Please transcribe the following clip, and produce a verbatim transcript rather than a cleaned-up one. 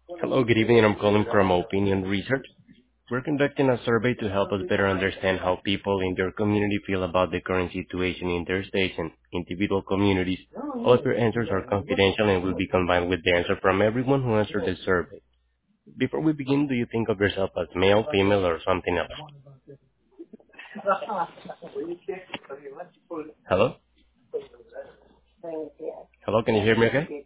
Hello, good evening. I'm calling from Opinion Research. We're conducting a survey to help us better understand how people in their community feel about the current situation in their states and individual communities. All of your answers are confidential and will be combined with the answer from everyone who answered the survey. Before we begin, do you think of yourself as male, female, or something else? Hello? Hello, can you hear me okay?